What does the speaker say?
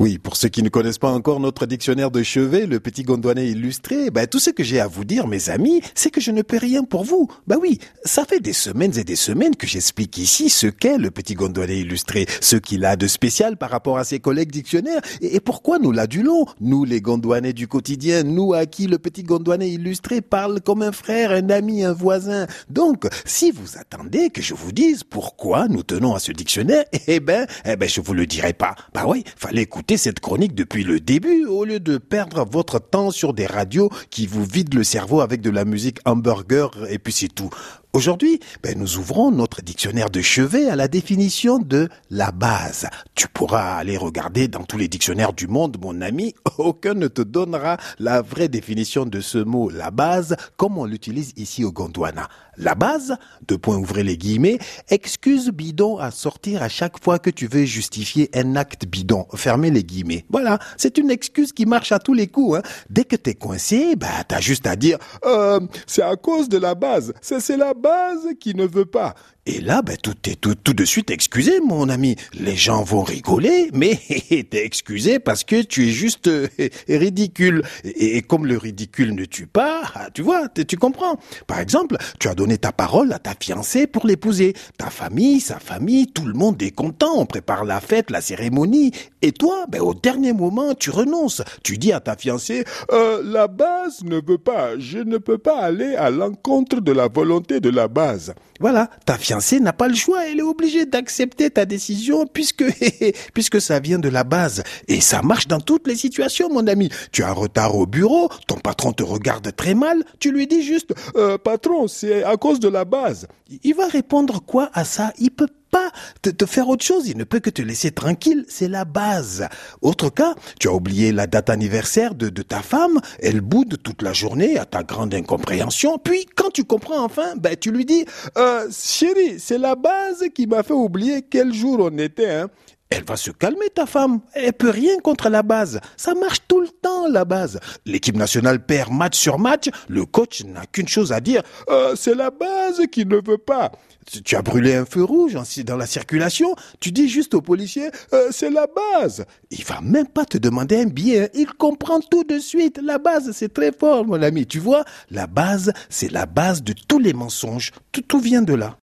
Oui, pour ceux qui ne connaissent pas encore notre dictionnaire de chevet, le petit gondouanais illustré, tout ce que j'ai à vous dire, mes amis, c'est que je ne peux rien pour vous. Oui, ça fait des semaines et des semaines que j'explique ici ce qu'est le petit gondouanais illustré, ce qu'il a de spécial par rapport à ses collègues dictionnaires et pourquoi nous l'adulons, nous les gondouanais du quotidien, nous à qui le petit gondouanais illustré parle comme un frère, un ami, un voisin. Donc, si vous attendez que je vous dise pourquoi nous tenons à ce dictionnaire, je vous le dirai pas. Oui, fallait écouter cette chronique depuis le début au lieu de perdre votre temps sur des radios qui vous vident le cerveau avec de la musique hamburger et puis c'est tout. Aujourd'hui, nous ouvrons notre dictionnaire de chevet à la définition de la base. Tu pourras aller regarder dans tous les dictionnaires du monde, mon ami. Aucun ne te donnera la vraie définition de ce mot, la base, comme on l'utilise ici au Gondwana. La base, ouvrez les guillemets, excuse bidon à sortir à chaque fois que tu veux justifier un acte bidon. Fermez les guillemets. Voilà, c'est une excuse qui marche à tous les coups. Dès que t'es coincé, t'as juste à dire c'est à cause de la base. C'est la base qui ne veut pas. Et là, tout de suite excusé, mon ami. Les gens vont rigoler, mais t'es excusé parce que tu es juste ridicule. Et comme le ridicule ne tue pas, tu vois, tu comprends. Par exemple, tu as donné ta parole à ta fiancée pour l'épouser. Ta famille, sa famille, tout le monde est content. On prépare la fête, la cérémonie. Et toi, au dernier moment, tu renonces. Tu dis à ta fiancée, la base ne veut pas. Je ne peux pas aller à l'encontre de la volonté de la base. Voilà, ta fiancée n'a pas le choix, elle est obligée d'accepter ta décision puisque ça vient de la base. Et ça marche dans toutes les situations, mon ami. Tu as un retard au bureau, ton patron te regarde très mal, tu lui dis juste patron, c'est à cause de la base. Il va répondre quoi à ça? Il peut pas te faire autre chose, il ne peut que te laisser tranquille, c'est la base. Autre cas, tu as oublié la date anniversaire de ta femme, elle boude toute la journée à ta grande incompréhension, puis quand tu comprends enfin, tu lui dis chérie, c'est la base qui m'a fait oublier quel jour on était, Elle va se calmer, ta femme. Elle peut rien contre la base. Ça marche tout le temps, la base. L'équipe nationale perd match sur match. Le coach n'a qu'une chose à dire. C'est la base qui ne veut pas. Tu as brûlé un feu rouge dans la circulation. Tu dis juste au policier, c'est la base. Il va même pas te demander un billet. Il comprend tout de suite. La base, c'est très fort, mon ami. Tu vois, la base, c'est la base de tous les mensonges. Tout vient de là.